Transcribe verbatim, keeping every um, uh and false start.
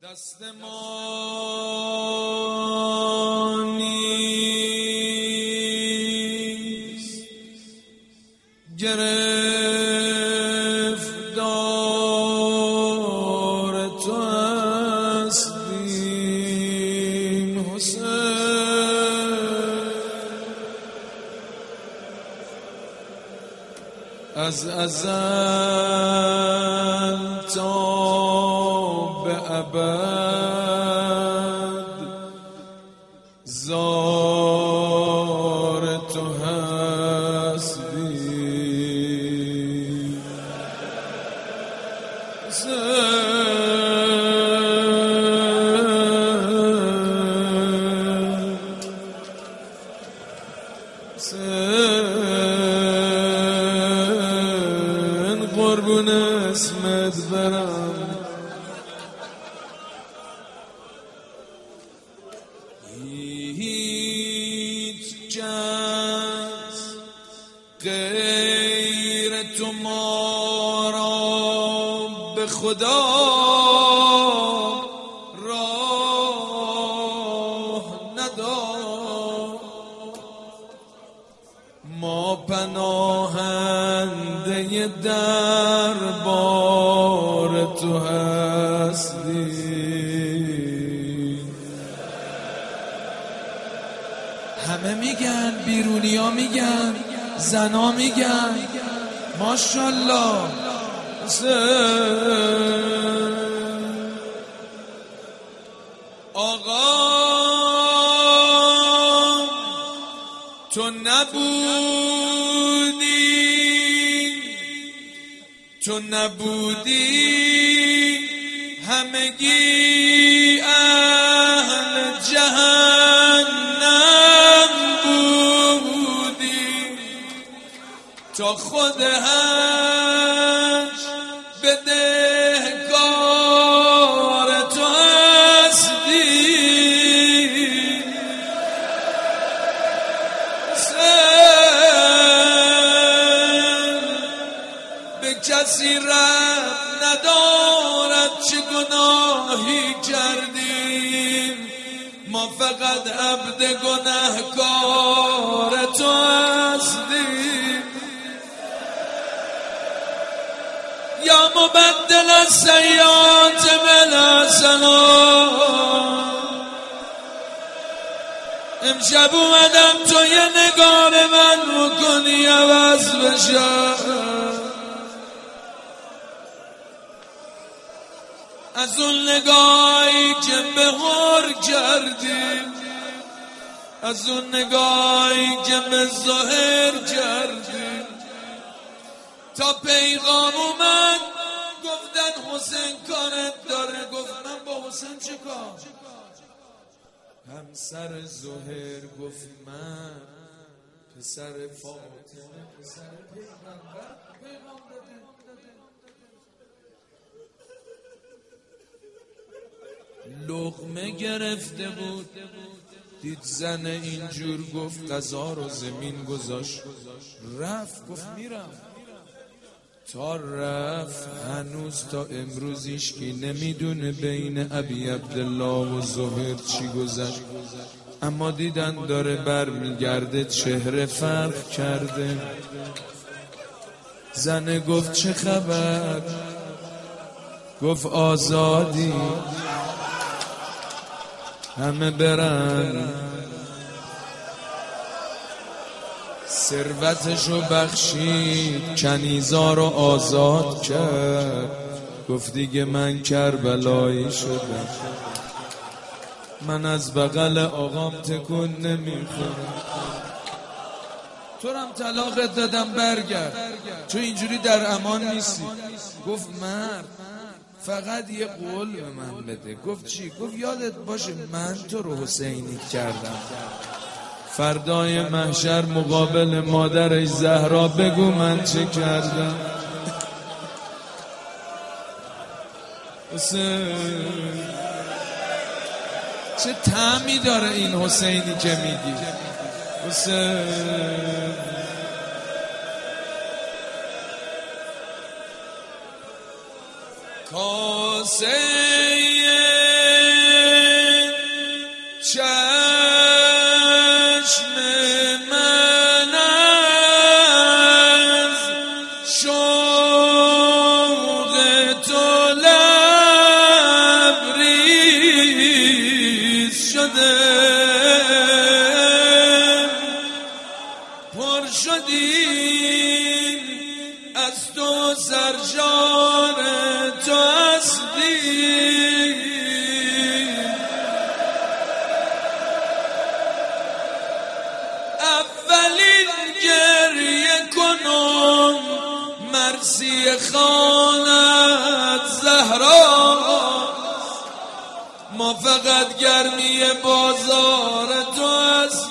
دست ما نیست گرفتار تو هستیم حسین، از ازل تا به ابد زار تو هستیم حسین، قربون اسمت برم. هیچ کس غیر تو ما را به خدا راه نداد، ما پناهنده دربار تو هستیم. همه میگن، بیرونیا میگن، زنا میگن ماشاءالله آقا تو نبودی، تو نبودی همگی اهل جهنم بودی، تا خود هش بدهکار تو هستی. به کسی ربط ندارد چه گناهی کردیم، ما فقط عبد گناهکار تو هستیم. یا مبدل السیئات بالحسنات، امشب اومدم تو یه نگاه به من بکنی عوض بشم، از اون نگاهی که بهار کردی، از اون نگاهی که به ظاهر کردی، تا پیغام اومد گفتن حسین کارت داره. گفت من با حسین چه کار؟ همسر ظهر گفت من پسر فاطمه پسر پیغمبر پیغام داده. لقمه گرفته بود، دید زن اینجور، گفت غذا رو زمین گذاشت رفت. گفت میرم. تا رفت هنوز تا امروز هیچکی نمیدونه بین ابی عبدالله و ظهر چی گذشت، اما دیدن داره برمیگرده چهره فرق کرده. زن گفت چه خبر؟ گفت آزادی، همه برن. ثروتشو بخشید، کنیزا رو آزاد کرد. گفت دیگه من کربلایی شدم، من از بغل آقام تکون نمیخورم. تو رم طلاقت دادم برگرد، تو اینجوری در امان نیستی. گفت مرد فقط یه قول به من بده. گفت چی؟ گفت یادت باشه من تو رو حسینی کردم، فردای محشر مقابل مادرش زهرا بگو من چه کردم. حسین چه طعمی داره این حسینی که میگی. حسین کاسه سرشار تو هستی، اولین گریه کنم مرسی خانت زهرا، ما فقط گرمی بازار تو هستی.